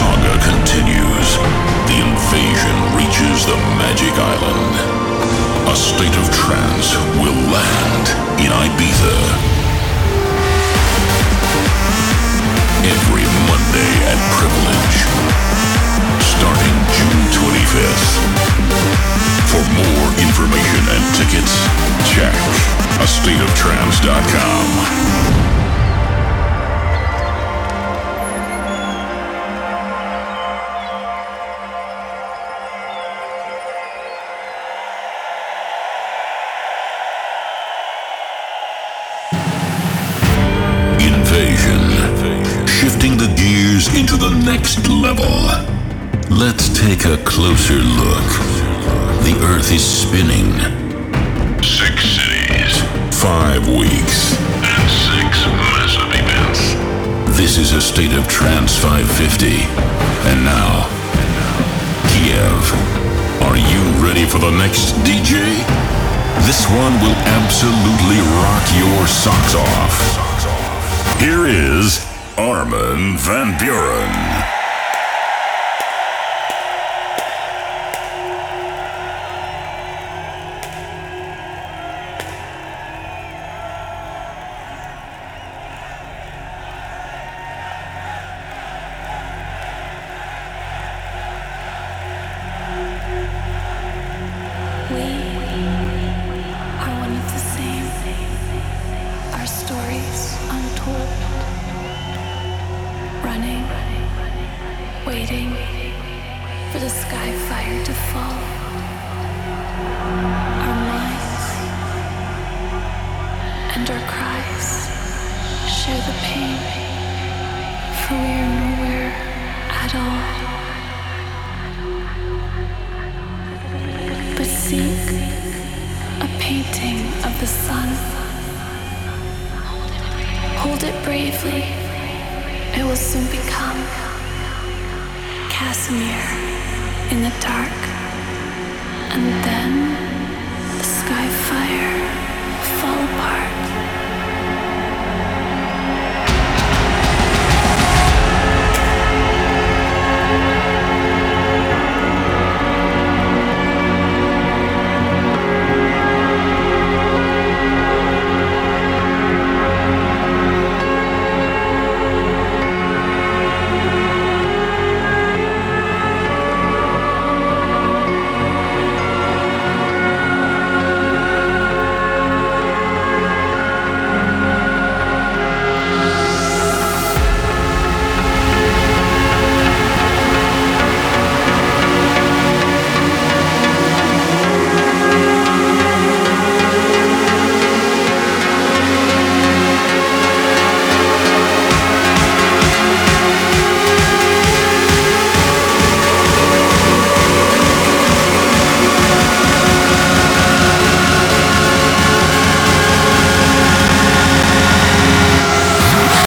saga continues. The invasion reaches the Magic Island. A state of trance will land in Ibiza. Every Monday at Privilege. Starting June 25th. For more information and tickets, check astateoftrance.com. Shifting the gears into the next level. Let's take a closer look. The Earth is spinning. 6 cities, 5 weeks, and 6 massive events. This is A State of Trance 550. And now, Kiev. Are you ready for the next DJ? This one will absolutely rock your socks off. Here is Armin van Buuren.